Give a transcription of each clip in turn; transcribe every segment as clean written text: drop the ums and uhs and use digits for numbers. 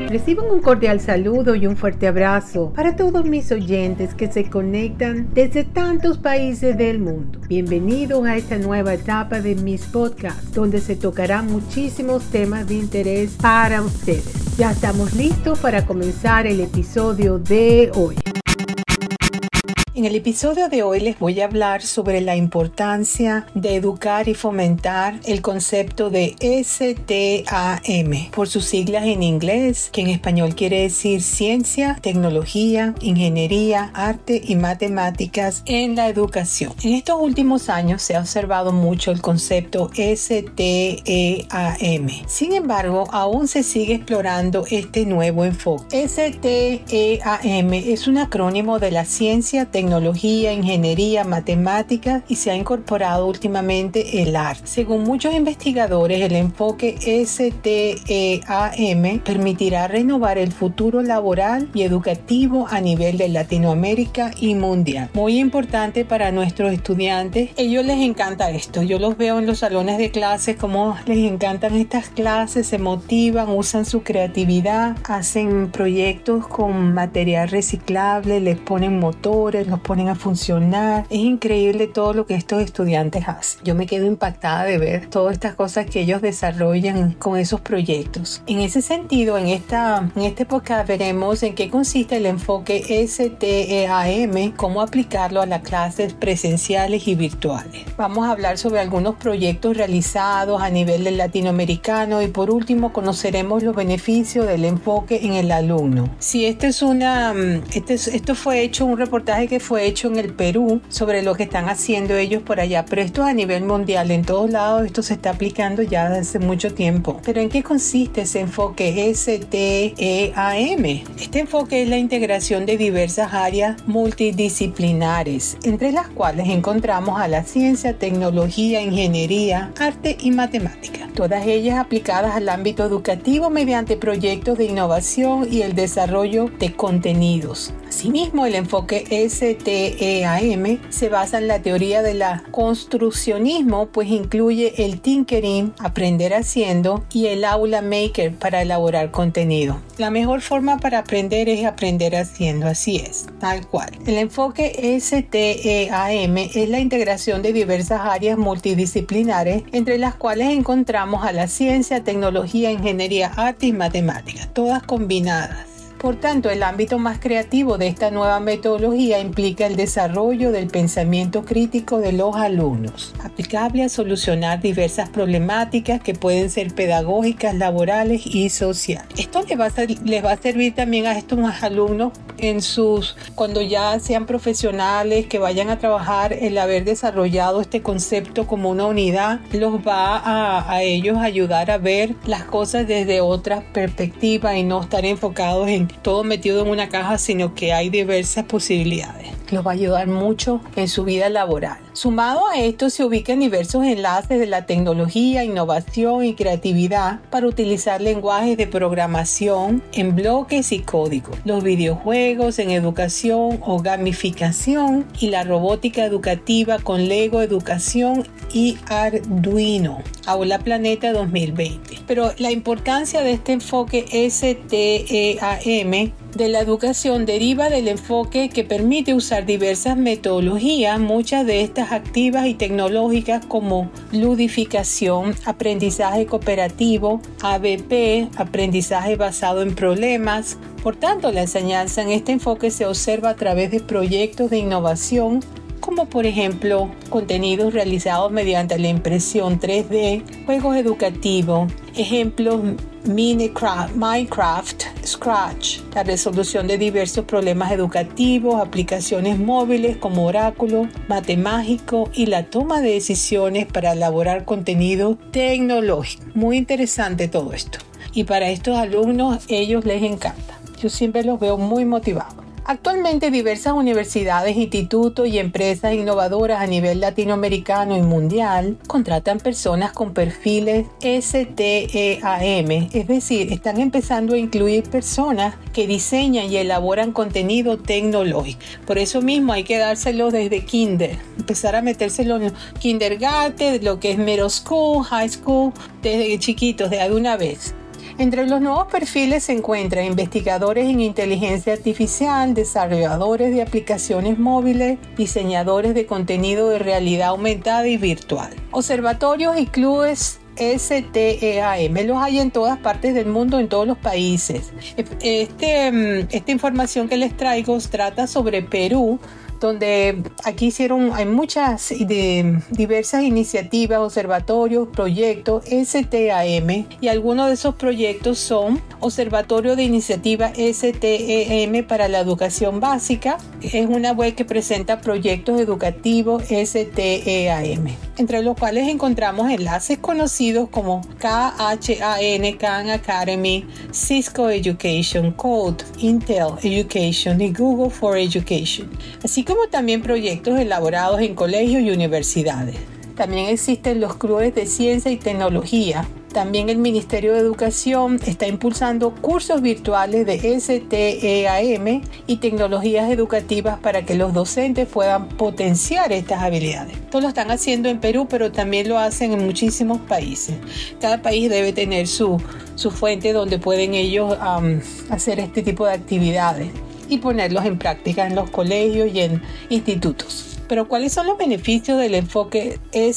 Reciban un cordial saludo y un fuerte abrazo para todos mis oyentes que se conectan desde tantos países del mundo. Bienvenidos a esta nueva etapa de mis podcasts, donde se tocarán muchísimos temas de interés para ustedes. Ya estamos listos para comenzar el episodio de hoy. En el episodio de hoy les voy a hablar sobre la importancia de educar y fomentar el concepto de STEAM, por sus siglas en inglés, que en español quiere decir ciencia, tecnología, ingeniería, arte y matemáticas en la educación. En estos últimos años se ha observado mucho el concepto STEAM. Sin embargo, aún se sigue explorando este nuevo enfoque. STEAM es un acrónimo de la ciencia, tecnología, ingeniería, matemáticas y se ha incorporado últimamente el arte. Según muchos investigadores, el enfoque STEAM permitirá renovar el futuro laboral y educativo a nivel de Latinoamérica y mundial. Muy importante para nuestros estudiantes. Ellos les encanta esto. Yo los veo en los salones de clases, como les encantan estas clases, se motivan, usan su creatividad, hacen proyectos con material reciclable, les ponen motores, los ponen a funcionar. Es increíble todo lo que estos estudiantes hacen. Yo me quedo impactada de ver todas estas cosas que ellos desarrollan con esos proyectos. En ese sentido, en este podcast veremos en qué consiste el enfoque STEAM, cómo aplicarlo a las clases presenciales y virtuales. Vamos a hablar sobre algunos proyectos realizados a nivel del latinoamericano y por último conoceremos los beneficios del enfoque en el alumno. Si esto fue hecho, un reportaje que fue hecho en el Perú sobre lo que están haciendo ellos por allá, pero esto a nivel mundial, en todos lados esto se está aplicando ya desde hace mucho tiempo. Pero ¿en qué consiste ese enfoque STEAM? Este enfoque es la integración de diversas áreas multidisciplinares, entre las cuales encontramos a la ciencia, tecnología, ingeniería, arte y matemática. Todas ellas aplicadas al ámbito educativo mediante proyectos de innovación y el desarrollo de contenidos. Asimismo, el enfoque STEAM se basa en la teoría de la construccionismo, pues incluye el tinkering, aprender haciendo, y el aula maker para elaborar contenido. La mejor forma para aprender es aprender haciendo, así es, tal cual. El enfoque STEAM es la integración de diversas áreas multidisciplinares, entre las cuales encontramos a la ciencia, tecnología, ingeniería, arte y matemáticas, todas combinadas. Por tanto, el ámbito más creativo de esta nueva metodología implica el desarrollo del pensamiento crítico de los alumnos, aplicable a solucionar diversas problemáticas que pueden ser pedagógicas, laborales y sociales. Esto les va a servir también a estos alumnos cuando ya sean profesionales, que vayan a trabajar, el haber desarrollado este concepto como una unidad, los va a ellos ayudar a ver las cosas desde otra perspectiva y no estar enfocados en todo metido en una caja, sino que hay diversas posibilidades. Los va a ayudar mucho en su vida laboral. Sumado a esto se ubican diversos enlaces de la tecnología, innovación y creatividad para utilizar lenguajes de programación en bloques y códigos, los videojuegos en educación o gamificación y la robótica educativa con Lego Educación y Arduino. Aula Planeta 2020. Pero la importancia de este enfoque STEAM de la educación deriva del enfoque que permite usar diversas metodologías, muchas de estas activas y tecnológicas como ludificación, aprendizaje cooperativo, ABP, aprendizaje basado en problemas. Por tanto, la enseñanza en este enfoque se observa a través de proyectos de innovación, como por ejemplo contenidos realizados mediante la impresión 3D, juegos educativos, ejemplos Minecraft, Scratch, la resolución de diversos problemas educativos, aplicaciones móviles como Oráculo, Matemágico y la toma de decisiones para elaborar contenido tecnológico. Muy interesante todo esto. Y para estos alumnos, ellos les encanta. Yo siempre los veo muy motivados. Actualmente diversas universidades, institutos y empresas innovadoras a nivel latinoamericano y mundial contratan personas con perfiles STEAM, es decir, están empezando a incluir personas que diseñan y elaboran contenido tecnológico. Por eso mismo hay que dárselo desde kinder, empezar a metérselo en kindergarten, lo que es middle school, high school, desde chiquitos, de una vez. Entre los nuevos perfiles se encuentran investigadores en inteligencia artificial, desarrolladores de aplicaciones móviles, diseñadores de contenido de realidad aumentada y virtual. Observatorios y clubes STEAM los hay en todas partes del mundo, en todos los países. Esta información que les traigo trata sobre Perú, donde aquí hay muchas diversas iniciativas, observatorios, proyectos STEAM, y algunos de esos proyectos son Observatorio de Iniciativa STEAM para la Educación Básica. Es una web que presenta proyectos educativos STEAM, entre los cuales encontramos enlaces conocidos como Khan Academy, Cisco Education, Code, Intel Education y Google for Education, así como también proyectos elaborados en colegios y universidades. También existen los clubes de ciencia y tecnología. También el Ministerio de Educación está impulsando cursos virtuales de STEAM y tecnologías educativas para que los docentes puedan potenciar estas habilidades. Esto lo están haciendo en Perú, pero también lo hacen en muchísimos países. Cada país debe tener su fuente donde pueden ellos hacer este tipo de actividades y ponerlos en práctica en los colegios y en institutos. Pero ¿cuáles son los beneficios del enfoque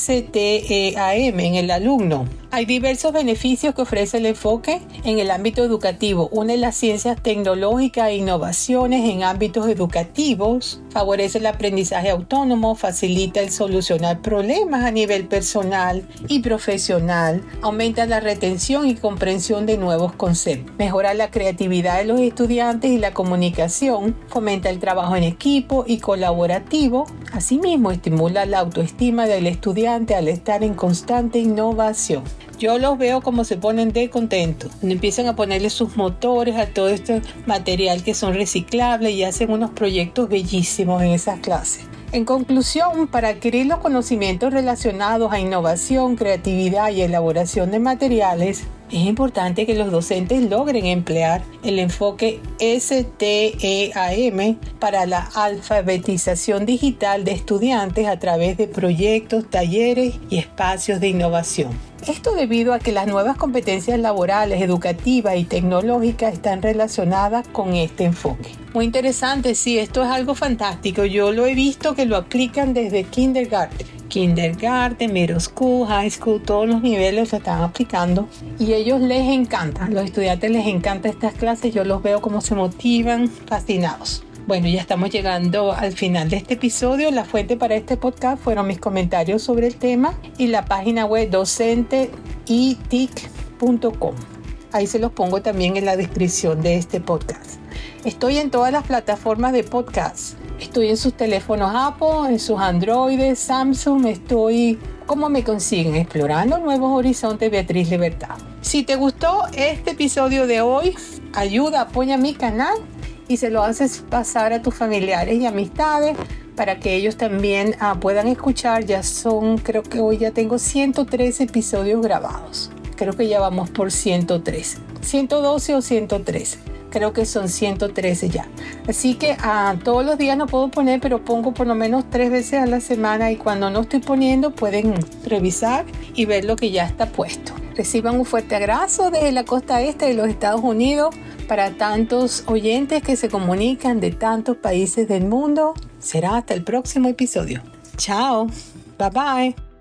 STEAM en el alumno? Hay diversos beneficios que ofrece el enfoque en el ámbito educativo. Une las ciencias tecnológicas e innovaciones en ámbitos educativos, favorece el aprendizaje autónomo, facilita el solucionar problemas a nivel personal y profesional, aumenta la retención y comprensión de nuevos conceptos, mejora la creatividad de los estudiantes y la comunicación, fomenta el trabajo en equipo y colaborativo. Asimismo, estimula la autoestima del estudiante al estar en constante innovación. Yo los veo como se ponen de contentos. Empiezan a ponerle sus motores a todo este material que son reciclables y hacen unos proyectos bellísimos en esas clases. En conclusión, para adquirir los conocimientos relacionados a innovación, creatividad y elaboración de materiales, es importante que los docentes logren emplear el enfoque STEAM para la alfabetización digital de estudiantes a través de proyectos, talleres y espacios de innovación. Esto debido a que las nuevas competencias laborales, educativas y tecnológicas están relacionadas con este enfoque. Muy interesante, sí, esto es algo fantástico. Yo lo he visto que lo aplican desde kindergarten, middle school, high school, todos los niveles lo están aplicando y a ellos les encanta, a los estudiantes les encanta estas clases. Yo los veo como se motivan, fascinados. Bueno, ya estamos llegando al final de este episodio. La fuente para este podcast fueron mis comentarios sobre el tema y la página web docenteetic.com. Ahí se los pongo también en la descripción de este podcast. Estoy en todas las plataformas de podcast. Estoy en sus teléfonos Apple, en sus Androides, Samsung. ¿Cómo me consiguen? Explorando Nuevos Horizontes, Beatriz Libertad. Si te gustó este episodio de hoy, apoya mi canal y se lo haces pasar a tus familiares y amistades para que ellos también puedan escuchar. Creo que hoy ya tengo 113 episodios grabados. Creo que ya vamos por 113. 112 o 113. Creo que son 113 ya. Así que todos los días no puedo poner, pero pongo por lo menos 3 veces a la semana, y cuando no estoy poniendo pueden revisar y ver lo que ya está puesto. Reciban un fuerte abrazo desde la costa este de los Estados Unidos para tantos oyentes que se comunican de tantos países del mundo. Será hasta el próximo episodio. Chao. Bye bye.